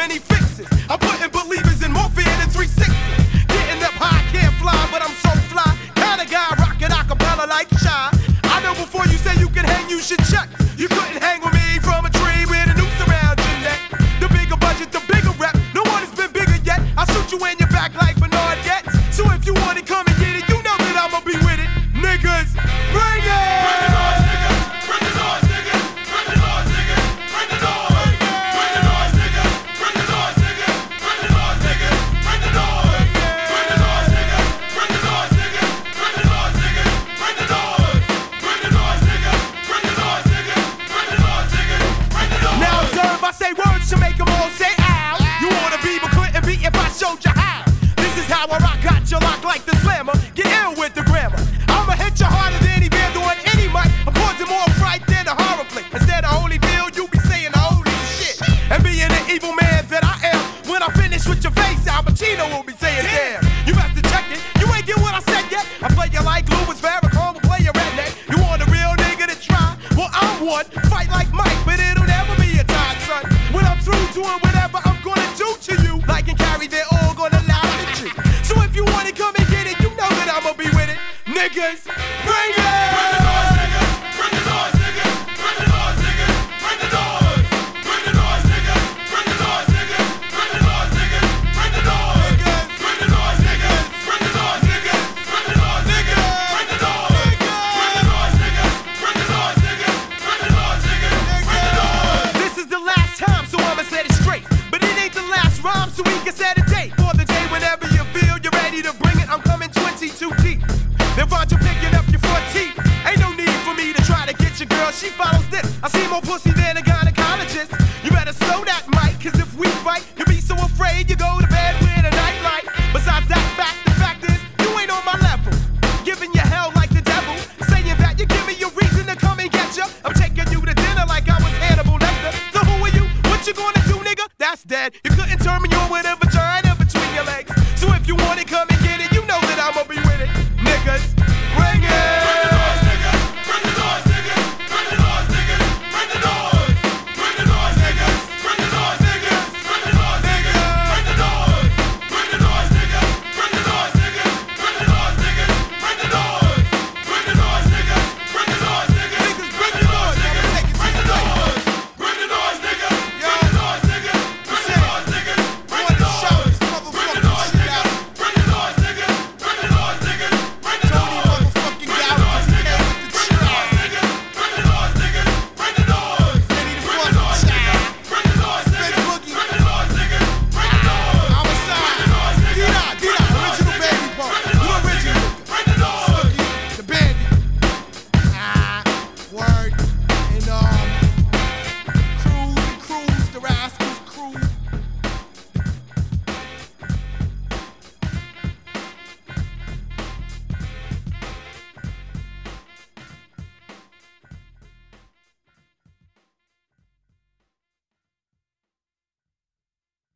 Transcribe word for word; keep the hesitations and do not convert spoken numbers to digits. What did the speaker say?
many fixes. I'm putting believers in morphine and three sixty. Getting up high, can't fly, but I'm so fly. Kinda guy rockin' acapella like Shy. I know before you say you can hang, you should check. You couldn't hang with me from a tree with a noose around your neck. The bigger budget, the bigger rep. No one has been bigger yet. I'll shoot you in your back like Bernard Getz. So if you want it, come and get it. You know that I'ma be with it. Niggas, bring it! Bring the noise, niggas! Bring the noise, niggas! Bring the noise, niggas! Bring the noise! Bring the noise, niggas! Bring the noise, niggas! Bring the noise, niggas! Bring the noise! Bring the noise, niggas! Bring the noise, niggas! Bring the noise, niggas! Bring the noise! Bring the noise, niggas! Bring the noise, niggas! Bring the noise, niggas! Bring the noise! Now observe, I say words to make them all say ow. You wanna be but couldn't be if I showed you how. This is how I rock, got you locked like the slammer. Get ill with the grammar. I'ma hit you harder than any band on any mic. I'm causing more fright than a horror flick. Instead of holy bill, you be saying holy shit. And being an evil man that I am, when I finish with your face, Al Pacino will be saying damn. You have to check it. You ain't get what I said yet. I play you like Louis Farrakhan, will play your redneck. You want a real nigga to try? Well, I'm one. Fight like Mike, but it'll never be a tie, son. When I'm through doing whatever I'm gonna do to you, like and carry, they're all gonna lie to you. So if you want it, come and get it. You know that I'ma be with it. Niggas, bring it! Bring the noise, niggas! Bring the noise, niggas! Bring the noise, niggas! Bring the noise! Bring the noise, niggas! Bring the noise, niggas! Bring the noise, niggas! Bring the noise! Bring the noise, niggas! Bring the noise, niggas! Bring the noise, niggas! Bring the noise! Bring the noise, niggas! Bring the noise, niggas! Bring the noise, niggas! Bring the noise! This is the last time, so I'ma set it straight. But it ain't the last rhyme, so we can set a date. For the day whenever you feel you're ready to bring it, I'm coming twenty-two deep. Then find you picking up your front teeth. Ain't no need for me to try to get your girl, she follows this. I see more pussy than a gynecologist. You better slow that mic, cause if we fight, you'll be so afraid you go to bed with a nightlight. Besides that fact, the fact is, you ain't on my level. Giving you hell like the devil. Saying that you give me a reason to come and get you. I'm taking you to dinner like I was Hannibal Lecter. So who are you? What you gonna do, nigga? That's dead. You couldn't turn me on whatever